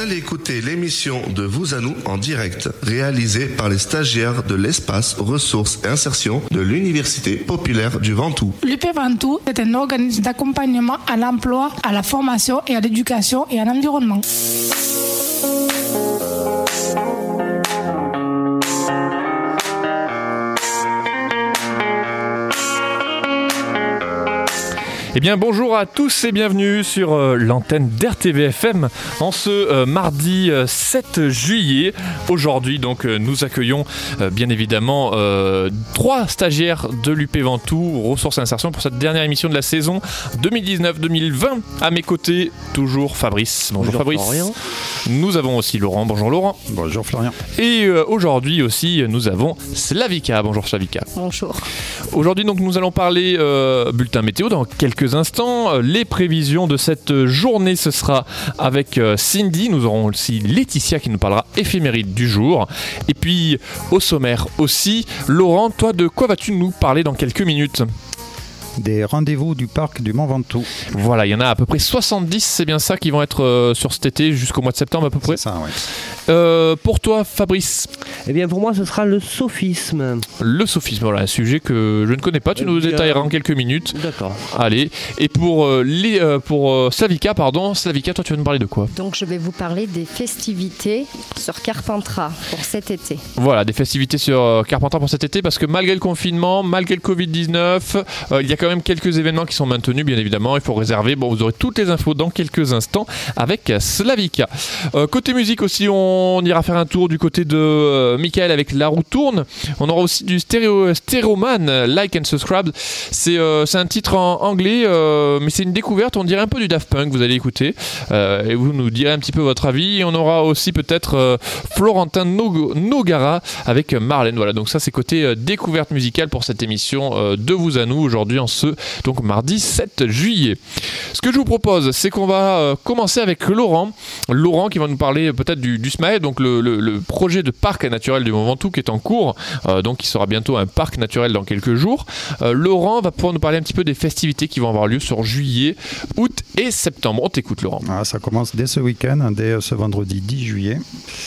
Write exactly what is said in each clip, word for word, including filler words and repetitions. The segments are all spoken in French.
allez écouter l'émission de Vous à nous en direct, réalisée par les stagiaires de l'espace ressources et insertion de l'Université populaire du Ventoux. L'U P Ventoux est un organisme d'accompagnement à l'emploi, à la formation et à l'éducation et à l'environnement. Eh bien bonjour à tous et bienvenue sur euh, l'antenne d'R T V F M en ce euh, mardi euh, sept juillet. Aujourd'hui donc euh, nous accueillons euh, bien évidemment euh, trois stagiaires de l'U P Ventoux Ressources et Insertion pour cette dernière émission de la saison deux mille dix-neuf deux mille vingt. À mes côtés toujours Fabrice. Bonjour, bonjour Fabrice. Florian. Nous avons aussi Laurent. Bonjour Laurent. Bonjour Florian. Et euh, aujourd'hui aussi nous avons Slavika. Bonjour Slavika. Bonjour. Aujourd'hui donc nous allons parler euh, bulletin météo dans quelques instants. Les prévisions de cette journée, ce sera avec Cindy. Nous aurons aussi Laetitia qui nous parlera éphéméride du jour. Et puis au sommaire aussi, Laurent, toi de quoi vas-tu nous parler dans quelques minutes ? Des rendez-vous du parc du Mont Ventoux. Voilà, il y en a à peu près soixante-dix, c'est bien ça, qui vont être euh, sur cet été jusqu'au mois de septembre à peu près. C'est ça, oui. Euh, pour toi, Fabrice ? Eh bien, pour moi, ce sera le sophisme. Le sophisme, voilà, un sujet que je ne connais pas. Tu euh, nous détailleras en quelques minutes. D'accord. Allez. Et pour, euh, les, euh, pour euh, Slavika, pardon, Slavika, toi, tu vas nous parler de quoi ? Donc, je vais vous parler des festivités sur Carpentras pour cet été. Voilà, des festivités sur euh, Carpentras pour cet été, parce que malgré le confinement, malgré le covid dix-neuf, euh, il y a quand même quelques événements qui sont maintenus, bien évidemment. Il faut réserver. Bon, vous aurez toutes les infos dans quelques instants avec Slavika. Euh, côté musique aussi, on On ira faire un tour du côté de euh, Michael avec La Roue Tourne. On aura aussi du stéréo, Stéréoman, Like and Subscribe. C'est, euh, c'est un titre en anglais, euh, mais c'est une découverte. On dirait un peu du Daft Punk, vous allez écouter. Euh, et vous nous direz un petit peu votre avis. Et on aura aussi peut-être euh, Florentin Nogara avec Marlène. Voilà, donc ça c'est côté euh, découverte musicale pour cette émission euh, de Vous à nous aujourd'hui en ce donc mardi sept juillet. Ce que je vous propose, c'est qu'on va euh, commencer avec Laurent. Laurent qui va nous parler peut-être du, du SMAE, donc le, le, le projet de parc naturel du Mont Ventoux qui est en cours, euh, donc il sera bientôt un parc naturel dans quelques jours. Euh, Laurent va pouvoir nous parler un petit peu des festivités qui vont avoir lieu sur juillet, août et septembre. On t'écoute Laurent. Ah, ça commence dès ce week-end, dès ce vendredi dix juillet.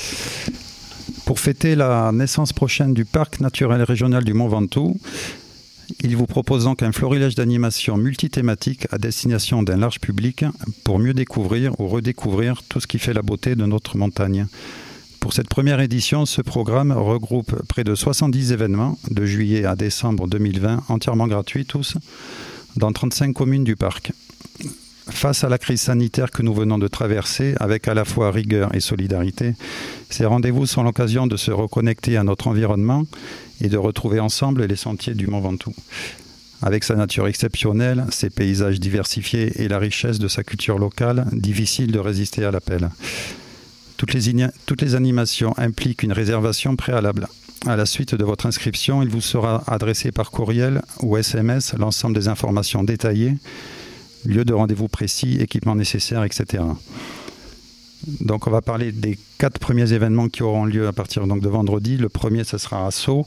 Pour fêter la naissance prochaine du parc naturel régional du Mont Ventoux, il vous propose donc un florilège d'animations multithématiques à destination d'un large public pour mieux découvrir ou redécouvrir tout ce qui fait la beauté de notre montagne. Pour cette première édition, ce programme regroupe près de soixante-dix événements de juillet à décembre deux mille vingt, entièrement gratuits tous, dans trente-cinq communes du parc. Face à la crise sanitaire que nous venons de traverser, avec à la fois rigueur et solidarité, ces rendez-vous sont l'occasion de se reconnecter à notre environnement et de retrouver ensemble les sentiers du Mont Ventoux. Avec sa nature exceptionnelle, ses paysages diversifiés et la richesse de sa culture locale, difficile de résister à l'appel. Toutes les, in- toutes les animations impliquent une réservation préalable. À la suite de votre inscription, il vous sera adressé par courriel ou S M S l'ensemble des informations détaillées, lieu de rendez-vous précis, équipement nécessaire, et cetera. Donc on va parler des quatre premiers événements qui auront lieu à partir donc, de vendredi. Le premier, ce sera à Sceaux.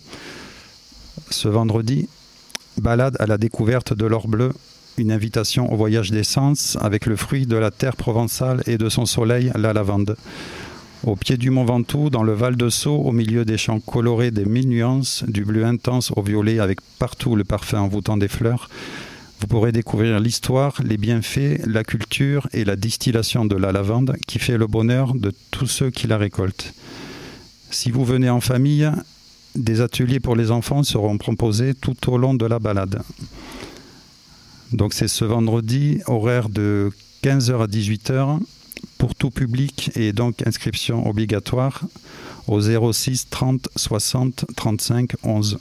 Ce vendredi, balade à la découverte de l'or bleu, une invitation au voyage des sens avec le fruit de la terre provençale et de son soleil, la lavande. Au pied du Mont Ventoux, dans le Val de Sceaux, au milieu des champs colorés des mille nuances, du bleu intense au violet avec partout le parfum envoûtant des fleurs, vous pourrez découvrir l'histoire, les bienfaits, la culture et la distillation de la lavande qui fait le bonheur de tous ceux qui la récoltent. Si vous venez en famille, des ateliers pour les enfants seront proposés tout au long de la balade. Donc c'est ce vendredi, horaire de quinze heures à dix-huit heures, pour tout public et donc inscription obligatoire au zéro six trente soixante trente-cinq onze.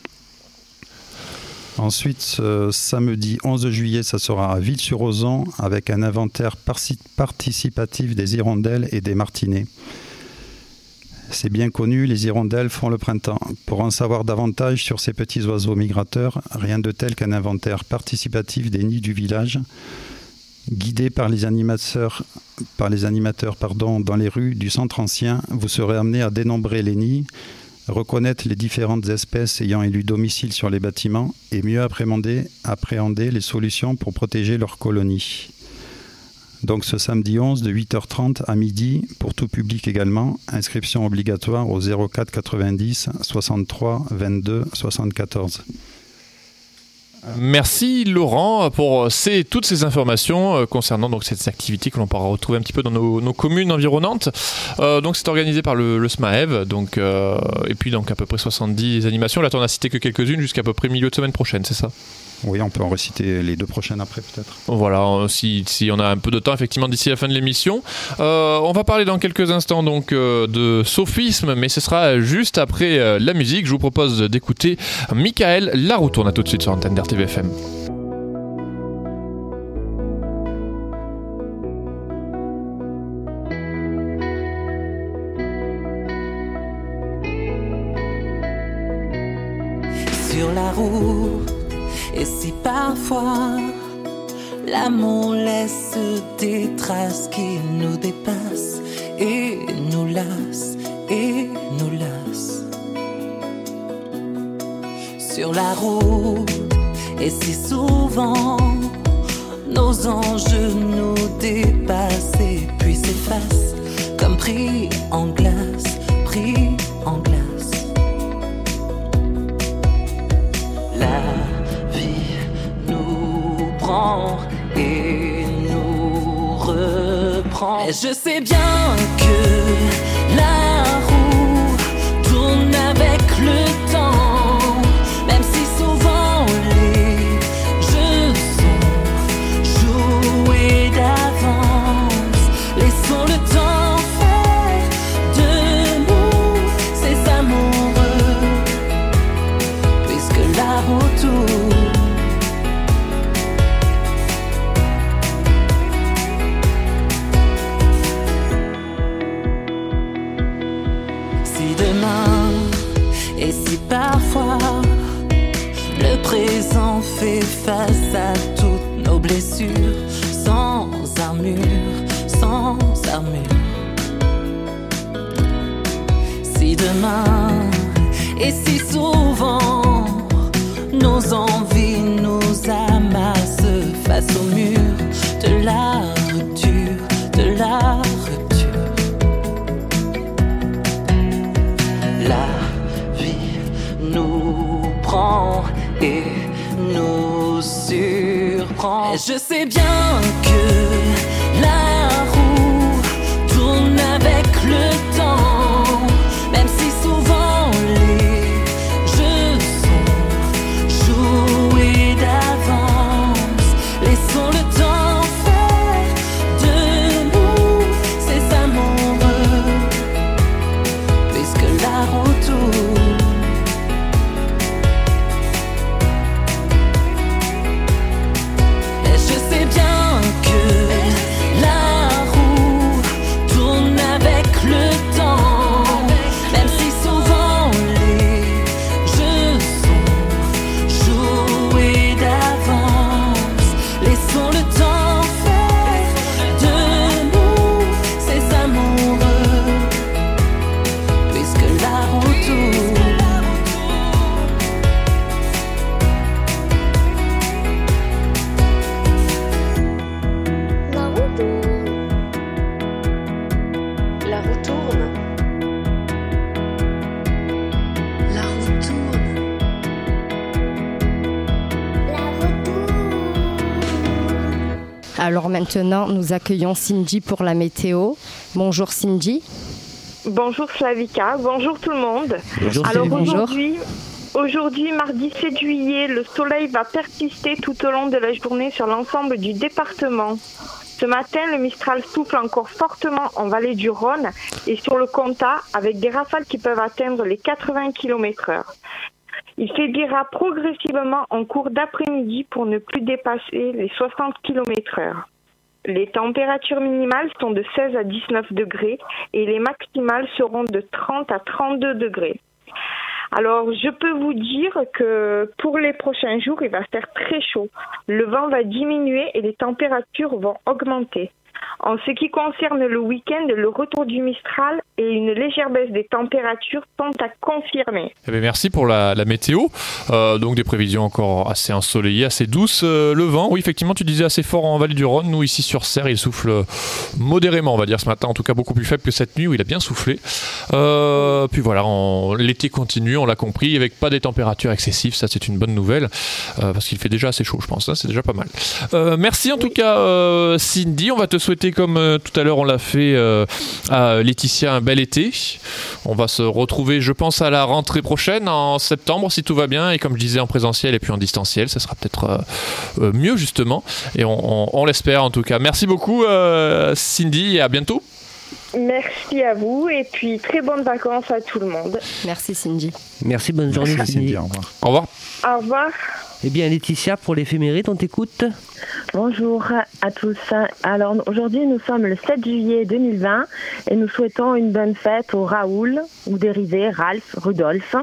Ensuite, ce samedi onze juillet, ça sera à Ville-sur-Ozon avec un inventaire participatif des hirondelles et des martinets. C'est bien connu, les hirondelles font le printemps. Pour en savoir davantage sur ces petits oiseaux migrateurs, rien de tel qu'un inventaire participatif des nids du village, guidé par les animateurs, par les animateurs pardon, dans les rues du centre ancien, vous serez amené à dénombrer les nids, reconnaître les différentes espèces ayant élu domicile sur les bâtiments et mieux appréhender, appréhender les solutions pour protéger leurs colonies. Donc ce samedi onze de huit heures trente à midi pour tout public également. Inscription obligatoire au zéro quatre quatre-vingt-dix soixante-trois vingt-deux soixante-quatorze. Merci Laurent pour ces, toutes ces informations euh, concernant donc, cette activité que l'on pourra retrouver un petit peu dans nos, nos communes environnantes. Euh, donc c'est organisé par le, le SMAEV, donc, euh, et puis donc à peu près soixante-dix animations. Là tu n'en as cité que quelques-unes jusqu'à peu près milieu de semaine prochaine, c'est ça ? Oui, on peut en réciter les deux prochaines après peut-être. Voilà, si, si on a un peu de temps effectivement d'ici la fin de l'émission. Euh, on va parler dans quelques instants donc euh, de sophisme, mais ce sera juste après euh, la musique. Je vous propose d'écouter Michael Larousse. On a tout de suite sur l'antenne d'R T V F M. Sur la route. Et si parfois l'amour laisse des traces qui nous dépassent et nous lassent et nous lassent sur la route, et si souvent nos enjeux nous dépassent et puis s'effacent comme pris en glace, pris en glace. La et nous reprend. Et je sais bien que la roue tourne avec le temps, même si souvent les jeux sont joués d'avance. Laissons le temps faire de nous ces amoureux, puisque la roue tourne. Et si parfois le présent fait face à toutes nos blessures, sans armure, sans armure. Si demain, et si souvent, nos envies nous amassent face au mur de la rupture, de la rupture. La nous prend et nous surprend. Et je sais bien que la roue tourne avec le temps, même si souvent les jeux sont joués d'avance. Laissons le temps faire de nous ces amoureux, puisque la roue tourne. Alors maintenant, nous accueillons Cindy pour la météo. Bonjour Cindy. Bonjour Slavika, bonjour tout le monde. Bonjour. Alors Bonjour. aujourd'hui, aujourd'hui, mardi sept juillet, le soleil va persister tout au long de la journée sur l'ensemble du département. Ce matin, le Mistral souffle encore fortement en vallée du Rhône et sur le Comtat avec des rafales qui peuvent atteindre les quatre-vingts kilomètres heure. Il faiblira progressivement en cours d'après-midi pour ne plus dépasser les soixante kilomètres heure. Les températures minimales sont de seize à dix-neuf degrés et les maximales seront de trente à trente-deux degrés. Alors, je peux vous dire que pour les prochains jours, il va faire très chaud. Le vent va diminuer et les températures vont augmenter. En ce qui concerne le week-end, le retour du Mistral et une légère baisse des températures sont à confirmer. Eh bien, merci pour la, la météo. Euh, donc des prévisions encore assez ensoleillées, assez douces. Euh, le vent, oui, effectivement, tu disais assez fort en Vallée du Rhône. Nous, ici sur Serres, il souffle modérément, on va dire, ce matin. En tout cas, beaucoup plus faible que cette nuit où il a bien soufflé. Euh, puis voilà, on, l'été continue, on l'a compris, avec pas des températures excessives. Ça, c'est une bonne nouvelle. Euh, parce qu'il fait déjà assez chaud, je pense. Hein, c'est déjà pas mal. Euh, merci en tout cas, euh, Cindy. On va te souhaiter, comme euh, tout à l'heure on l'a fait euh, à Laetitia, un bel été. On va se retrouver, je pense, à la rentrée prochaine en septembre si tout va bien, et comme je disais, en présentiel et puis en distanciel, ça sera peut-être euh, euh, mieux justement, et on, on, on l'espère en tout cas. Merci beaucoup euh, Cindy, et à bientôt. Merci à vous et puis très bonnes vacances à tout le monde. Merci Cindy. Merci, bonne journée Merci, Cindy. Cindy, au revoir. Au revoir. Au revoir. Eh bien Laetitia, pour l'éphéméride, on t'écoute. Bonjour à tous. Alors aujourd'hui nous sommes le sept juillet deux mille vingt et nous souhaitons une bonne fête au Raoul ou dérivé Ralph, Rudolf.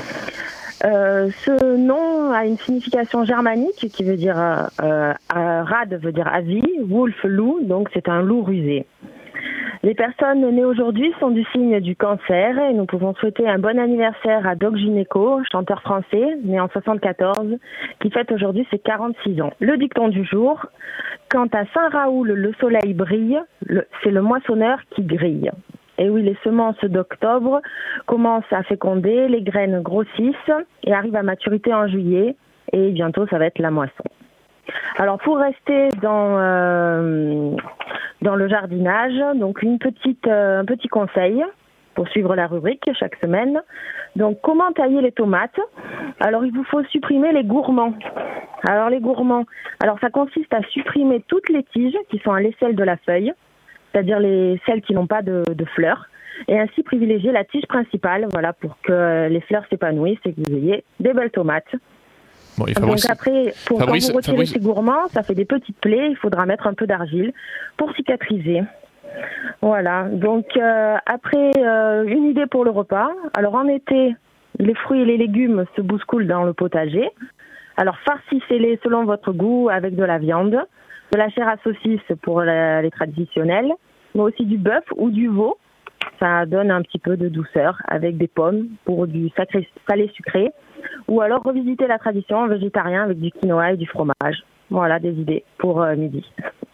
Euh, ce nom a une signification germanique qui veut dire euh, euh, Rad veut dire avis, Wolf loup, donc c'est un loup rusé. Les personnes nées aujourd'hui sont du signe du cancer et nous pouvons souhaiter un bon anniversaire à Doc Gineco, chanteur français, né en soixante-quatorze, qui fête aujourd'hui ses quarante-six ans. Le dicton du jour, quand à Saint-Raoul le soleil brille, le, c'est le moissonneur qui grille. Et oui, les semences d'octobre commencent à féconder, les graines grossissent et arrivent à maturité en juillet et bientôt ça va être la moisson. Alors pour rester dans euh, dans le jardinage, donc une petite euh, un petit conseil pour suivre la rubrique chaque semaine. Donc comment tailler les tomates ? Alors il vous faut supprimer les gourmands. Alors les gourmands, alors ça consiste à supprimer toutes les tiges qui sont à l'aisselle de la feuille, c'est-à-dire les celles qui n'ont pas de, de fleurs, et ainsi privilégier la tige principale, voilà, pour que les fleurs s'épanouissent et que vous ayez des belles tomates. Bon, et Fabrice, Donc après, pour Fabrice, quand vous retirez Fabrice... ces gourmands, ça fait des petites plaies, il faudra mettre un peu d'argile pour cicatriser. Voilà, donc euh, après, euh, une idée pour le repas. Alors en été, les fruits et les légumes se bousculent dans le potager. Alors farcissez-les selon votre goût avec de la viande, de la chair à saucisse pour la, les traditionnels, mais aussi du bœuf ou du veau. Ça donne un petit peu de douceur avec des pommes pour du sacré, salé sucré. Ou alors revisiter la tradition végétarien avec du quinoa et du fromage. Voilà des idées pour euh, midi.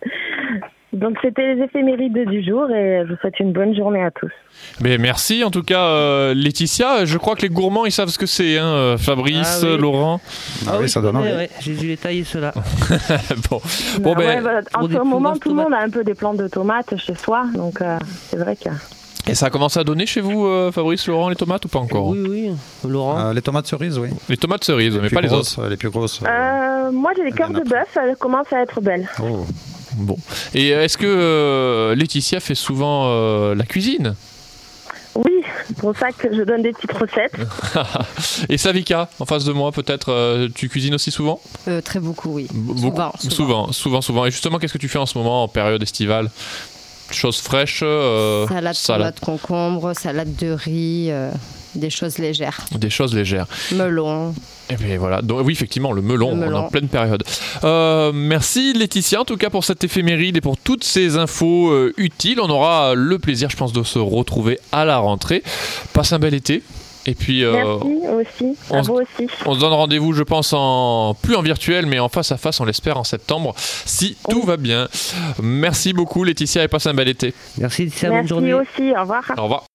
Donc c'était les éphémérides du jour et je vous souhaite une bonne journée à tous. Mais merci en tout cas euh, Laetitia, je crois que les gourmands ils savent ce que c'est, hein, Fabrice, ah, oui. Laurent. Ah, ah oui, ça donne envie. Ouais, j'ai dû les tailler ceux-là. bon, bah, bon ben, ouais, voilà. En ce moment tout le monde a un peu des plantes de tomates chez soi, donc euh, c'est vrai que... Et ça a commencé à donner chez vous, euh, Fabrice, Laurent, les tomates ou pas encore ? Oui, oui, Laurent. Euh, les tomates cerises, oui. Les tomates cerises, les mais pas grosses, les autres. Les plus grosses. Euh, moi j'ai des cœurs de bœuf, elles commencent à être belles. Oh. Bon. Et est-ce que euh, Laetitia fait souvent euh, la cuisine ? Oui, c'est pour ça que je donne des petites recettes. Et Savika, en face de moi, peut-être, euh, tu cuisines aussi souvent ? euh, Très beaucoup, oui. Beaucoup, souvent, souvent. souvent, souvent, souvent. Et justement, qu'est-ce que tu fais en ce moment, en période estivale ? Choses fraîches euh, Salade, salade, salade concombre, salade de riz, euh, des choses légères. Des choses légères. Melon. Et bien voilà, donc, oui effectivement le melon, Le melon. on est en pleine période. Euh, merci Laetitia en tout cas pour cette éphéméride et pour toutes ces infos euh, utiles. On aura le plaisir je pense de se retrouver à la rentrée. Passe un bel été. Et puis, euh, merci aussi, à on, vous aussi. On se donne rendez-vous je pense en plus en virtuel mais en face à face on l'espère en septembre si tout va bien. Merci beaucoup Laetitia et passe un bel été. Merci Laetitia, merci bonne journée. Aussi, au revoir. Au revoir.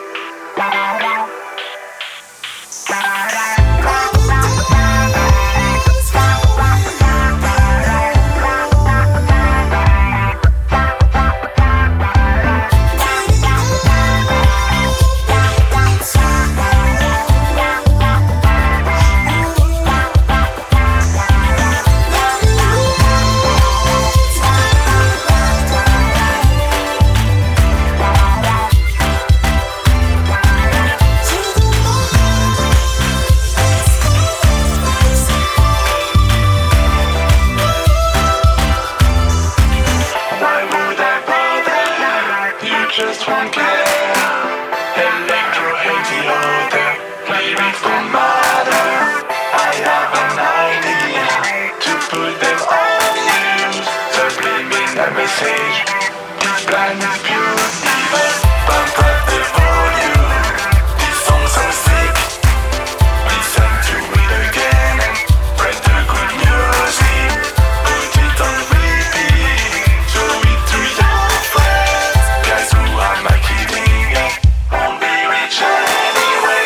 Bye. message. Blind pure evil. Pump up the volume. This song so sick. Listen to it again and spread the good music. Put it on repeat. Show it to your friends. Guys who are marketing won't be rich anyway.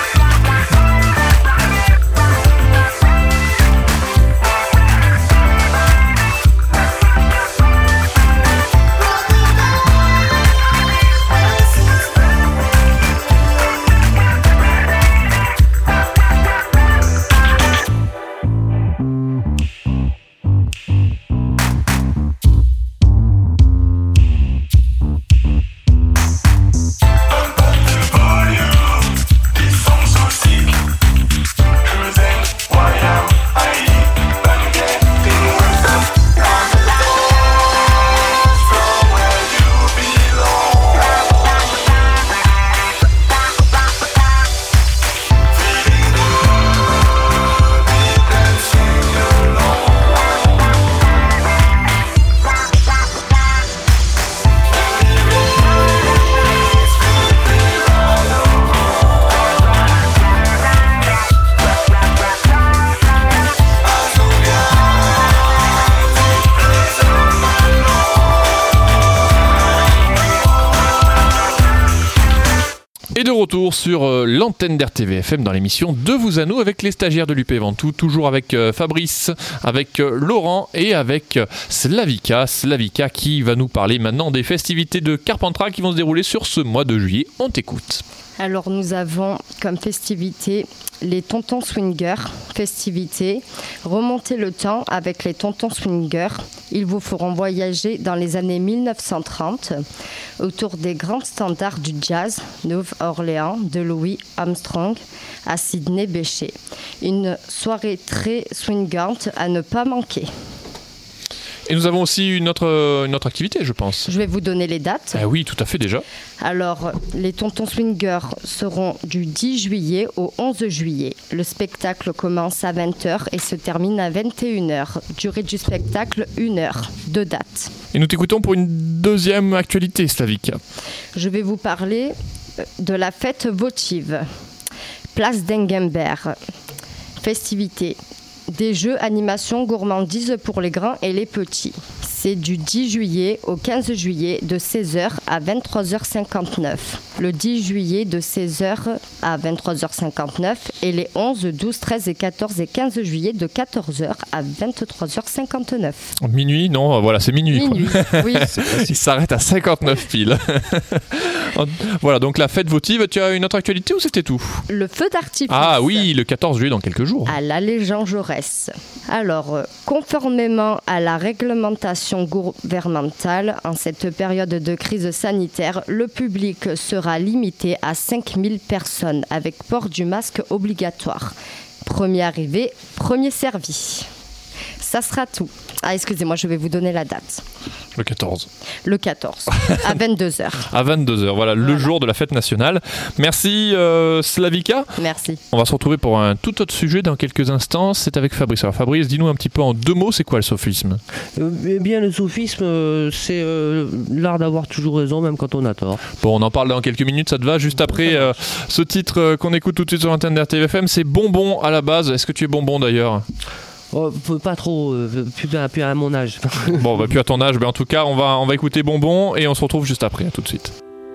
Et de retour sur euh, l'antenne d'R T V F M dans l'émission De vous à nous avec les stagiaires de l'U P Ventoux, toujours avec euh, Fabrice, avec euh, Laurent et avec euh, Slavika. Slavika qui va nous parler maintenant des festivités de Carpentras qui vont se dérouler sur ce mois de juillet. On t'écoute. Alors nous avons comme festivité les Tontons Swingers, festivité, remonter le temps avec les Tontons Swingers. Ils vous feront voyager dans les années mille neuf cent trente autour des grands standards du jazz, Nouvelle-Orléans, de Louis Armstrong à Sidney Bechet. Une soirée très swingante à ne pas manquer. Et nous avons aussi une autre, une autre activité, je pense. Je vais vous donner les dates. Ah oui, tout à fait déjà. Alors, les Tontons Swingers seront du dix juillet au onze juillet. Le spectacle commence à vingt heures et se termine à vingt et une heures. Durée du spectacle, une heure. Deux dates. Et nous t'écoutons pour une deuxième actualité, Slavika. Je vais vous parler de la fête votive. Place d'Engenberg. Festivité. Des jeux, animations, gourmandises pour les grands et les petits. C'est du dix juillet au quinze juillet de seize heures à vingt-trois heures cinquante-neuf. Le dix juillet de seize heures à vingt-trois heures cinquante-neuf et les onze, douze, treize et quatorze et quinze juillet de quatorze heures à vingt-trois heures cinquante-neuf. Minuit, non, voilà, c'est minuit. Minuit, quoi. oui. Il s'arrête à cinquante-neuf piles. Voilà, donc la fête votive, tu as une autre actualité ou c'était tout ? Le feu d'artifice. Ah oui, le quatorze juillet dans quelques jours. À l'allée Jean Jaurès. Alors, conformément à la réglementation gouvernementale, en cette période de crise sanitaire, le public sera limité à cinq mille personnes avec port du masque obligatoire. Premier arrivé, premier servi. Ça sera tout. Ah, excusez-moi, je vais vous donner la date. Le quatorze. Le quatorze, à vingt-deux heures. À vingt-deux heures, voilà, voilà, le jour de la fête nationale. Merci euh, Slavika. Merci. On va se retrouver pour un tout autre sujet dans quelques instants. C'est avec Fabrice. Alors Fabrice, dis-nous un petit peu en deux mots, c'est quoi le sophisme ? euh, Eh bien, le sophisme, euh, c'est euh, l'art d'avoir toujours raison, même quand on a tort. Bon, on en parle dans quelques minutes, ça te va ? Juste après euh, ce titre euh, qu'on écoute tout de suite sur l'antenne d'R T V F M, c'est Bonbon à la base. Est-ce que tu es bonbon d'ailleurs ? Oh, pas trop, euh, plus, plus à mon âge. Bon, bah, plus à ton âge, mais en tout cas, on va, on va écouter Bonbon et on se retrouve juste après. À tout de suite.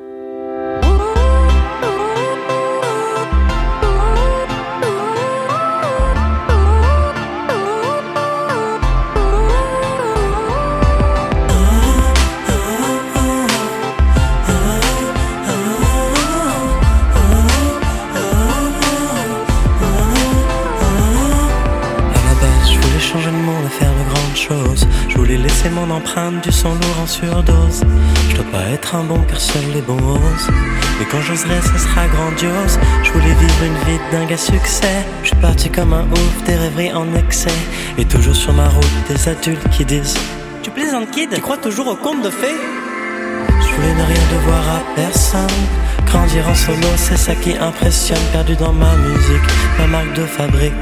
Je voulais laisser mon empreinte du sang lourd en surdose. Je dois pas être un bon car seuls les bons osent. Mais quand j'oserai ce sera grandiose. Je voulais vivre une vie de dingue à succès. Je suis parti comme un ouf, des rêveries en excès. Et toujours sur ma route, des adultes qui disent: tu plaisantes kid, tu crois toujours au conte de fées? Je voulais ne rien devoir à personne. Grandir en solo, c'est ça qui impressionne. Perdu dans ma musique, ma marque de fabrique.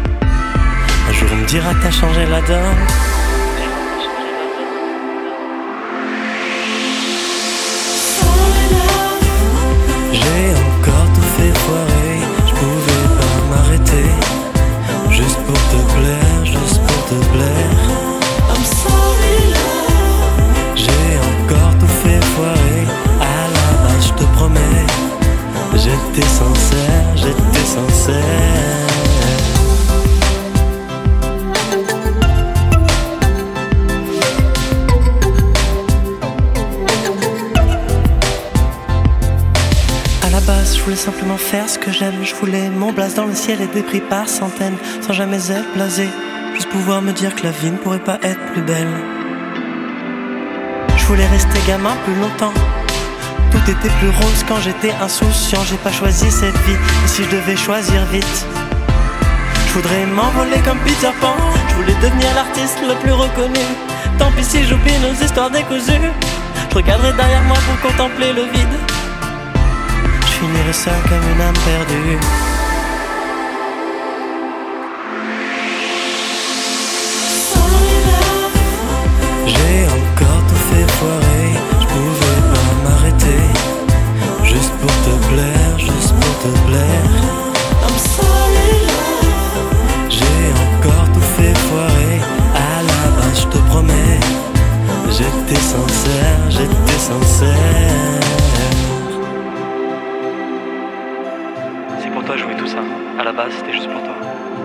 Un jour on me dira t'as changé la donne. foirer, je pouvais pas m'arrêter. Juste pour te plaire, juste pour te plaire. I'm sorry love. J'ai encore tout fait foirer. À la base, je te promets, j'étais sincère, j'étais sincère. Je voulais simplement faire ce que j'aime. Je voulais mon blaze dans le ciel et des prix par centaines, sans jamais être blasé. Juste pouvoir me dire que la vie ne pourrait pas être plus belle. Je voulais rester gamin plus longtemps. Tout était plus rose quand j'étais insouciant. J'ai pas choisi cette vie, et si je devais choisir vite, je voudrais m'envoler comme Peter Pan. Je voulais devenir l'artiste le plus reconnu. Tant pis si j'oublie nos histoires décousues. Je regarderai derrière moi pour contempler le vide. Je finirai seul comme une âme perdue. J'ai encore tout fait foirer. Je pouvais pas m'arrêter. Juste pour te plaire, juste pour te plaire. I'm sorry love. J'ai encore tout fait foirer. À la base je te promets, j'étais sincère, j'étais sincère. Toi jouer tout ça, à la base c'était juste pour toi.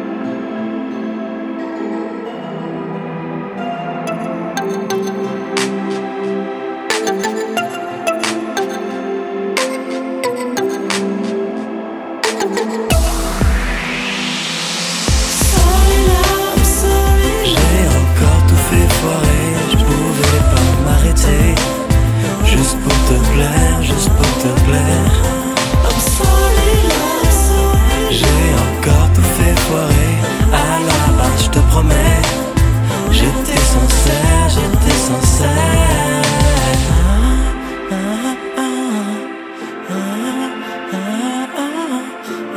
J'ai encore tout fait foirer, je pouvais pas m'arrêter. Juste pour te plaire, juste pour te plaire. I'm sorry love. J'ai encore tout fait foirer. À la base, je te promets, j'étais sincère, j'étais sincère. Ah, ah, ah, ah, ah, ah,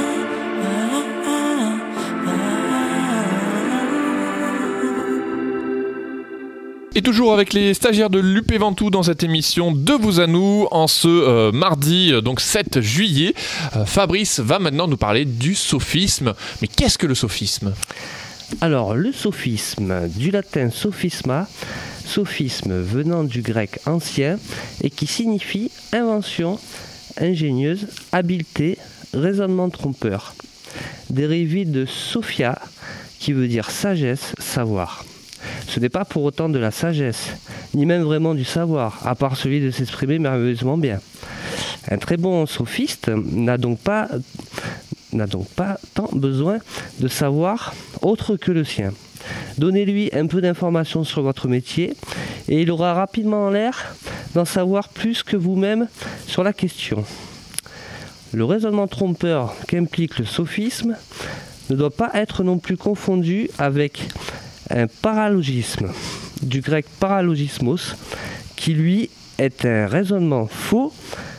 Et toujours avec les stagiaires de l'U P Ventoux dans cette émission De vous à nous en ce euh, mardi donc sept juillet. Euh, Fabrice va maintenant nous parler du sophisme. Mais qu'est-ce que le sophisme ? Alors, le sophisme, du latin sophisma, sophisme venant du grec ancien et qui signifie invention ingénieuse, habileté, raisonnement trompeur. Dérivé de sophia qui veut dire sagesse, savoir. Ce n'est pas pour autant de la sagesse, ni même vraiment du savoir, à part celui de s'exprimer merveilleusement bien. Un très bon sophiste n'a donc pas, n'a donc pas tant besoin de savoir autre que le sien. Donnez-lui un peu d'informations sur votre métier et il aura rapidement l'air d'en savoir plus que vous-même sur la question. Le raisonnement trompeur qu'implique le sophisme ne doit pas être non plus confondu avec un paralogisme, du grec paralogismos, qui lui est un raisonnement faux,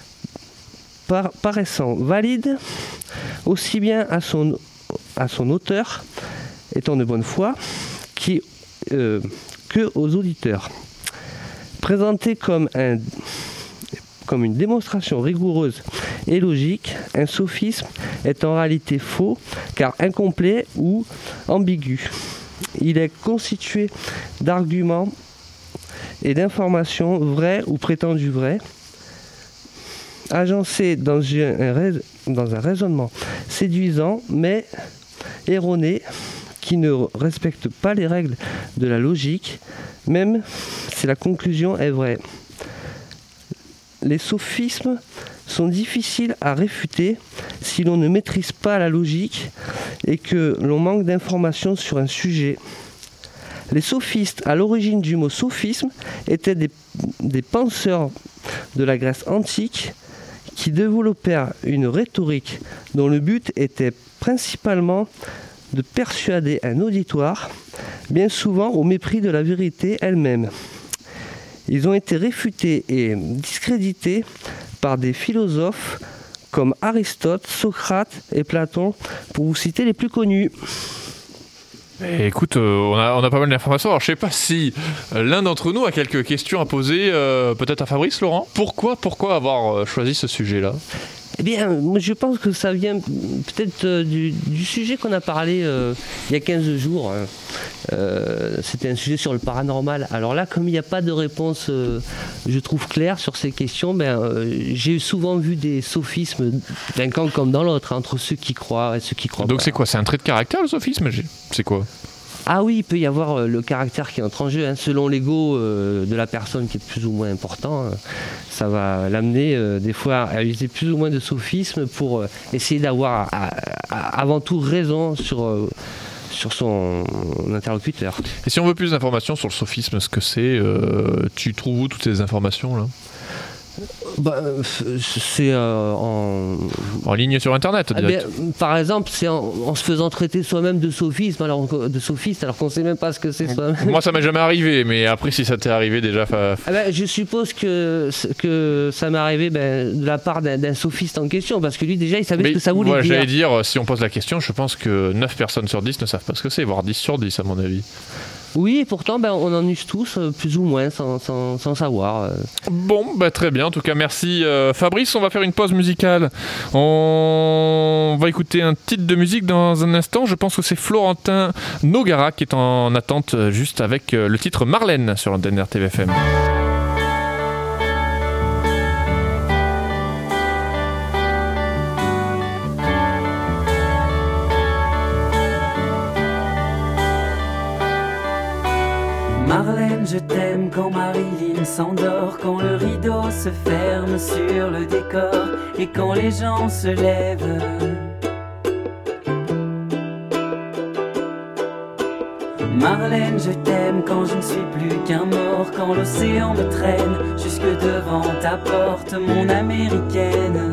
par, paraissant valide aussi bien à son, à son auteur, étant de bonne foi, qui, euh, que aux auditeurs. Présenté comme, un, comme une démonstration rigoureuse et logique, un sophisme est en réalité faux, car incomplet ou ambigu. Il est constitué d'arguments et d'informations vraies ou prétendues vraies, agencées dans un, dans un raisonnement séduisant mais erroné, qui ne respecte pas les règles de la logique, même si la conclusion est vraie. Les sophismes sont difficiles à réfuter si l'on ne maîtrise pas la logique et que l'on manque d'informations sur un sujet. Les sophistes, à l'origine du mot sophisme, étaient des, des penseurs de la Grèce antique qui développèrent une rhétorique dont le but était principalement de persuader un auditoire, bien souvent au mépris de la vérité elle-même. Ils ont été réfutés et discrédités par des philosophes comme Aristote, Socrate et Platon, pour vous citer les plus connus. Et écoute, euh, on, a, on a pas mal d'informations. Alors, je ne sais pas si euh, l'un d'entre nous a quelques questions à poser, euh, peut-être à Fabrice, Laurent. Pourquoi, pourquoi avoir euh, choisi ce sujet-là ? Eh bien, moi, je pense que ça vient peut-être euh, du, du sujet qu'on a parlé euh, il y a quinze jours. Hein. Euh, c'était un sujet sur le paranormal. Alors là, comme il n'y a pas de réponse, euh, je trouve claire sur ces questions, ben, euh, j'ai souvent vu des sophismes d'un camp comme dans l'autre, hein, entre ceux qui croient et ceux qui croient Donc pas. c'est quoi? C'est un trait de caractère, le sophisme? C'est quoi? Ah oui, il peut y avoir euh, le caractère qui entre en jeu, hein, selon l'ego euh, de la personne qui est plus ou moins important. Euh, ça va l'amener euh, des fois à utiliser plus ou moins de sophisme pour euh, essayer d'avoir à, à, avant tout raison sur, euh, sur son interlocuteur. Et si on veut plus d'informations sur le sophisme, ce que c'est, euh, tu trouves où toutes ces informations là? Bah, c'est euh, en... en ligne sur internet. Ah ben, par exemple, c'est en, en se faisant traiter soi-même de sophisme, alors de sophiste, alors qu'on ne sait même pas ce que c'est soi-même. Moi, ça m'est jamais arrivé, mais après, si ça t'est arrivé déjà. Fa... Ah ben, je suppose que, que ça m'est arrivé ben, de la part d'un, d'un sophiste en question, parce que lui déjà, il savait mais, ce que ça voulait ouais, dire. J'allais dire, si on pose la question, je pense que neuf personnes sur dix ne savent pas ce que c'est, voire dix sur dix à mon avis. Oui, et pourtant, ben, on en use tous, euh, plus ou moins, sans, sans, sans savoir. Euh. Bon, bah, très bien. En tout cas, merci euh, Fabrice. On va faire une pause musicale. On va écouter un titre de musique dans un instant. Je pense que c'est Florentin Nogara qui est en attente euh, juste avec euh, le titre Marlène sur l'antenne R T V F M. Marlène, je t'aime quand Marilyn s'endort, quand le rideau se ferme sur le décor et quand les gens se lèvent. Marlène, je t'aime quand je ne suis plus qu'un mort, quand l'océan me traîne jusque devant ta porte, mon américaine.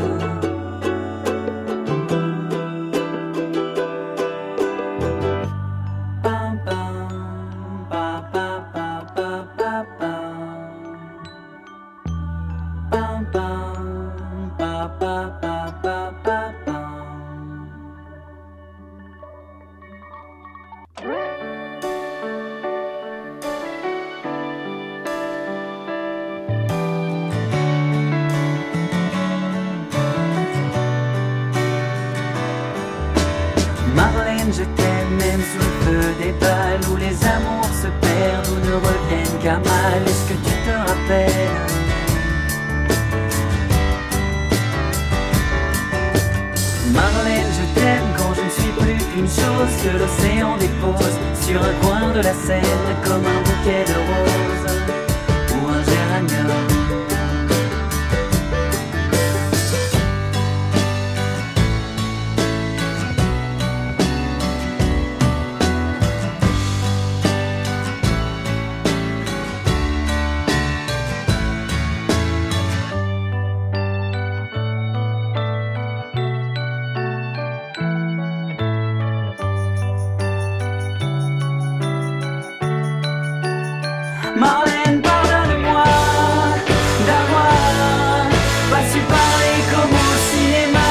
Marlène, je t'aime même sous le feu des balles, où les amours se perdent ou ne reviennent qu'à mal. Est-ce que tu te rappelles? Marlène, je t'aime quand je ne suis plus qu'une chose que l'océan dépose sur un coin de la Seine, comme un bouquet de roses ou un géranium. Marlène, pardonne-moi d'avoir pas su parler comme au cinéma.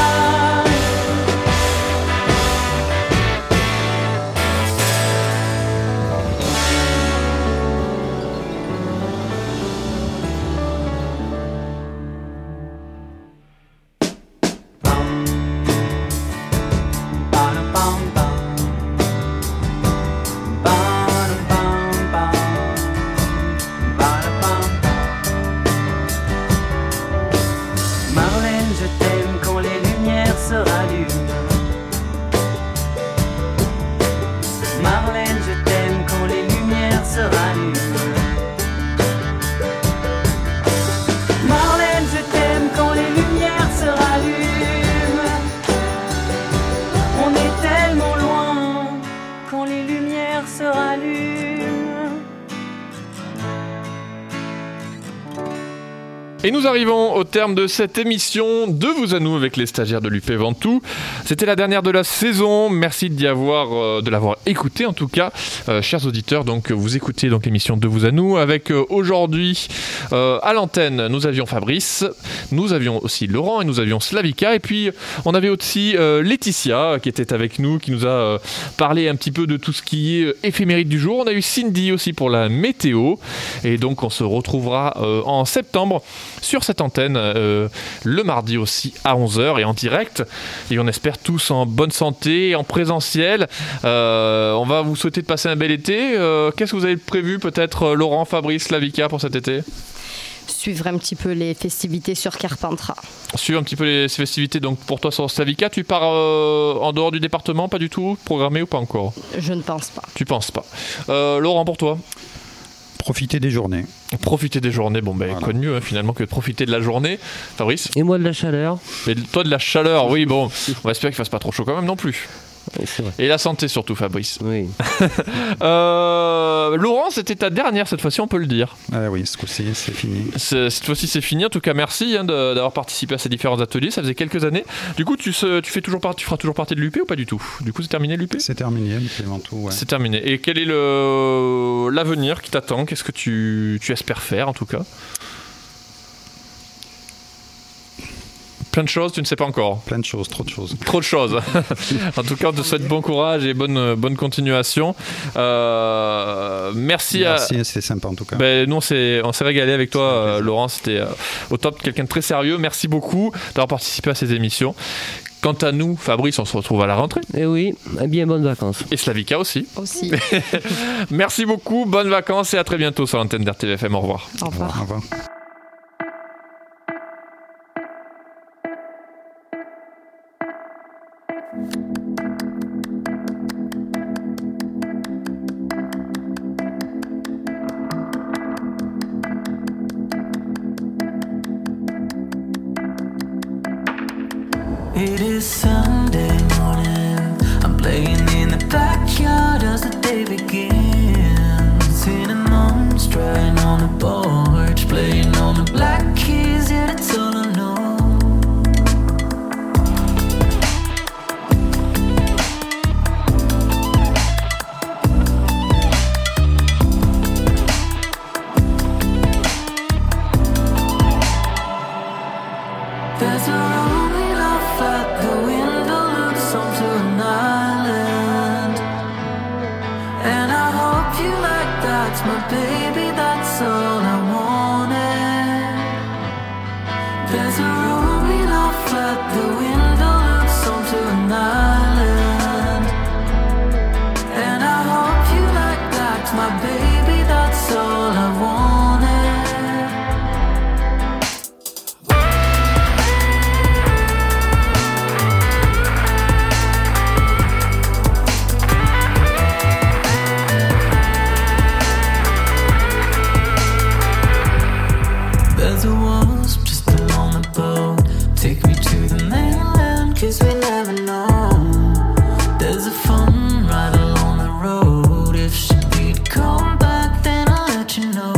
Marlène, je t'aime quand les lumières se rallument. Marlène, je t'aime quand les lumières se rallument. Marlène, je t'aime quand les lumières se rallument. On est tellement loin quand les lumières se rallument. Et nous arrivons au terme de cette émission de Vous à nous avec les stagiaires de l'U P Ventoux. C'était la dernière de la saison. Merci d'y avoir, euh, de l'avoir écouté en tout cas, euh, chers auditeurs. Donc vous écoutez donc l'émission de Vous à nous avec euh, aujourd'hui euh, à l'antenne nous avions Fabrice, nous avions aussi Laurent et nous avions Slavika et puis on avait aussi euh, Laetitia qui était avec nous, qui nous a euh, parlé un petit peu de tout ce qui est euh, éphéméride du jour. On a eu Cindy aussi pour la météo et donc on se retrouvera euh, en septembre sur cette antenne euh, le mardi aussi à onze heures et en direct. Et on espère tous en bonne santé, en présentiel. Euh, on va vous souhaiter de passer un bel été. Euh, qu'est-ce que vous avez prévu peut-être Laurent, Fabrice, Slavika pour cet été ? Suivre un petit peu les festivités sur Carpentras. Suivre un petit peu les festivités, donc pour toi sur Slavika, tu pars euh, en dehors du département, pas du tout programmé ou pas encore ? Je ne pense pas. Tu penses pas. Euh, Laurent, pour toi ? Profiter des journées. Profiter des journées, bon ben voilà. Quoi de mieux hein, finalement que de profiter de la journée. Fabrice ? Et moi de la chaleur. Mais toi de la chaleur, oui bon, on va espérer qu'il fasse pas trop chaud quand même non plus. Oui, c'est vrai. Et la santé surtout, Fabrice. Oui. euh, Laurent, c'était ta dernière cette fois-ci, on peut le dire. Ah oui, ce coup-ci, c'est fini. C'est, cette fois-ci, c'est fini. En tout cas, merci hein, de, d'avoir participé à ces différents ateliers. Ça faisait quelques années. Du coup, tu, se, tu, fais toujours part, tu feras toujours partie de l'U P ou pas du tout ? Du coup, c'est terminé l'U P ? C'est terminé, l'U P, ouais. C'est terminé. Et quel est le, l'avenir qui t'attend ? Qu'est-ce que tu, tu espères faire en tout cas ? Plein de choses, tu ne sais pas encore. Plein de choses, trop de choses. Trop de choses. En tout cas, on te souhaite bon courage et bonne, bonne continuation. Euh, merci. Merci, à... c'était sympa en tout cas. Ben, nous, on s'est, on s'est régalé avec toi, euh, Laurent. C'était euh, au top, quelqu'un de très sérieux. Merci beaucoup d'avoir participé à ces émissions. Quant à nous, Fabrice, on se retrouve à la rentrée. Et oui, eh bien, bonnes vacances. Et Slavika aussi. Aussi. Merci beaucoup, bonnes vacances et à très bientôt sur l'antenne d'R T V F M. Au revoir. Au revoir. Au revoir. It is Sunday morning. I'm playing in the backyard as the day begins. Seeing moms drying on the porch, playing on the black keys, yet it's all I know. There's a room off at the window looks onto an island, and I hope you like that, my baby, that's all I wanted. There's a room off at the window looks onto an island, and I hope you like that, my baby, that's all I wanted. There's a wasp just along the boat. Take me to the mainland, cause we never know. There's a fun ride along the road. If she'd come back, then I'll let you know.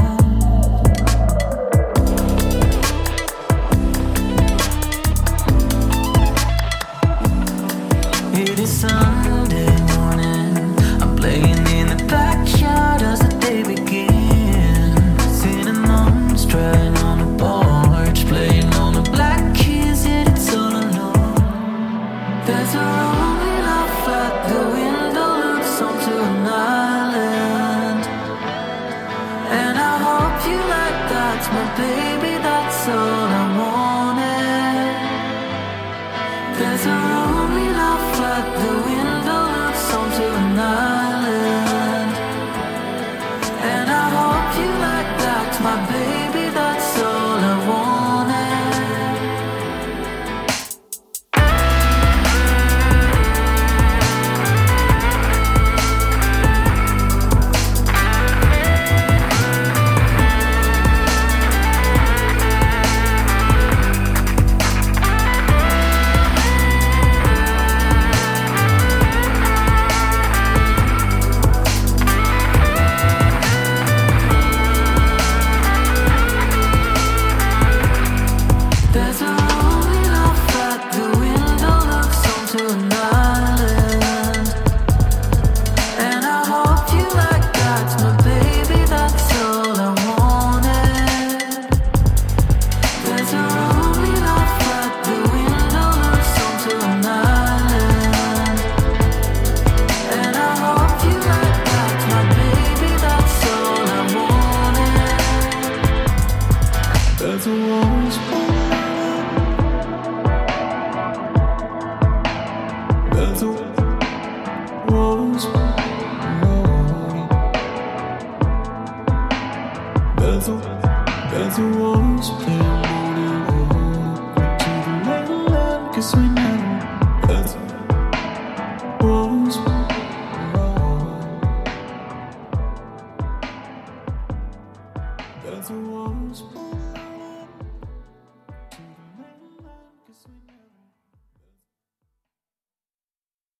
It is Sunday morning. I'm playing in the backyard as the day begins. Seeing moms trying on the porch, playing on the black keys, yet it's all I know. There's a room off at the window looks onto an island, and I hope you like that, my baby, that's all I wanted. There's a room off at the window looks onto an island, and I hope you like that, my baby, that's all I wanted. walls. Better, better walls. Play morning. Quick to the little land, 'cause we never. Better walls. Better walls.